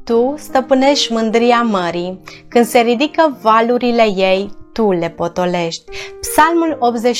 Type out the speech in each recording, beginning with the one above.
Tu stăpânești mândria mării, când se ridică valurile ei, Tu le potolești. Psalmul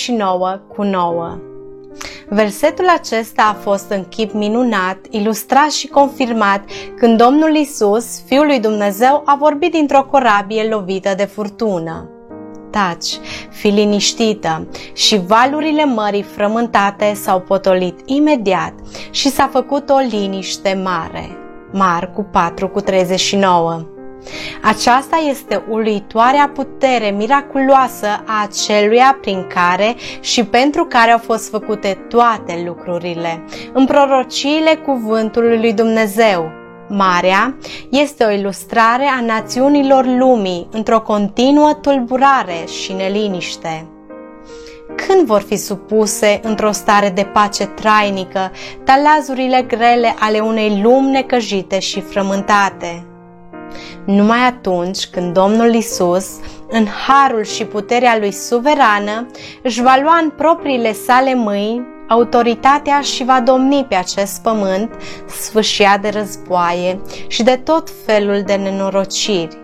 89:9. Versetul acesta a fost în chip minunat, ilustrat și confirmat când Domnul Iisus, Fiul lui Dumnezeu, a vorbit dintr-o corabie lovită de furtună. Taci, fii liniștită, și valurile mării frământate s-au potolit imediat și s-a făcut o liniște mare. Marcu 4:39. Aceasta este uluitoarea putere miraculoasă a aceluia prin care și pentru care au fost făcute toate lucrurile. În prorociile cuvântului lui Dumnezeu, marea este o ilustrare a națiunilor lumii într-o continuă tulburare și neliniște. Când vor fi supuse într-o stare de pace trainică talazurile grele ale unei lumi necăjite și frământate? Numai atunci când Domnul Iisus, în harul și puterea lui suverană, își va lua în propriile sale mâini autoritatea și va domni pe acest pământ sfâșiat de războaie și de tot felul de nenorociri.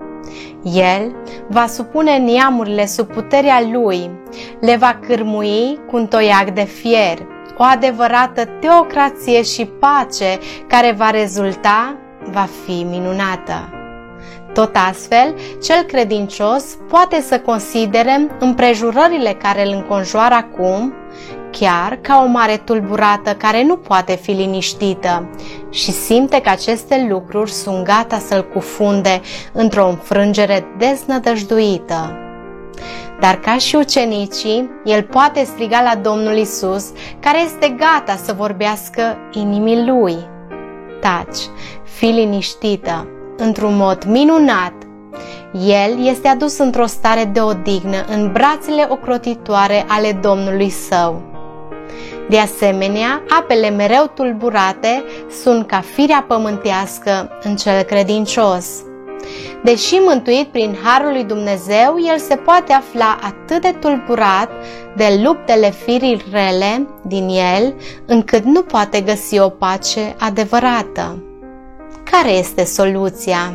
El va supune neamurile sub puterea lui, le va cârmui cu un toiac de fier, o adevărată teocrație și pace care va rezulta, va fi minunată. Tot astfel, cel credincios poate să considere împrejurările care îl înconjoară acum chiar ca o mare tulburată care nu poate fi liniștită și simte că aceste lucruri sunt gata să-l cufunde într-o înfrângere deznădăjduită. Dar ca și ucenicii, el poate striga la Domnul Iisus, care este gata să vorbească inimii lui. Taci, fii liniștită, într-un mod minunat. El este adus într-o stare de odihnă în brațele ocrotitoare ale Domnului său. De asemenea, apele mereu tulburate sunt ca firea pământească în cel credincios. Deși mântuit prin harul lui Dumnezeu, el se poate afla atât de tulburat de luptele firii rele din el, încât nu poate găsi o pace adevărată. Care este soluția?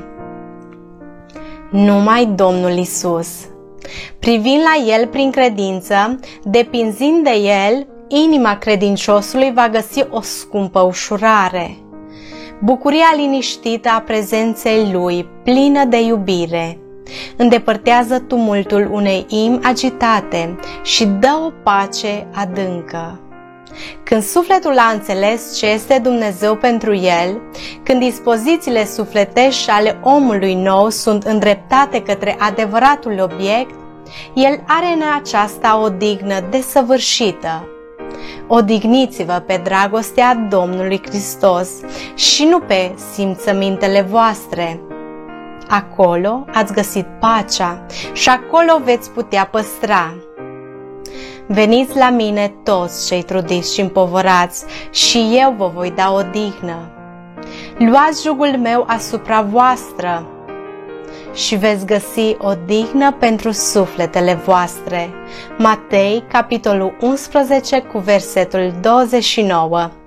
Numai Domnul Iisus. Privind la El prin credință, depinzând de El, inima credinciosului va găsi o scumpă ușurare. Bucuria liniștită a prezenței Lui, plină de iubire, îndepărtează tumultul unei inimi agitate și dă o pace adâncă. Când sufletul a înțeles ce este Dumnezeu pentru el, când dispozițiile sufletești ale omului nou sunt îndreptate către adevăratul obiect, el are în aceasta o odihnă desăvârșită. Odihniți-vă pe dragostea Domnului Hristos și nu pe simțămintele voastre. Acolo ați găsit pacea și acolo veți putea păstra. Veniți la mine toți cei trudiți și împovărați și eu vă voi da odihnă. Luați jugul meu asupra voastră și veți găsi odihnă pentru sufletele voastre. Matei, capitolul 11, cu versetul 29.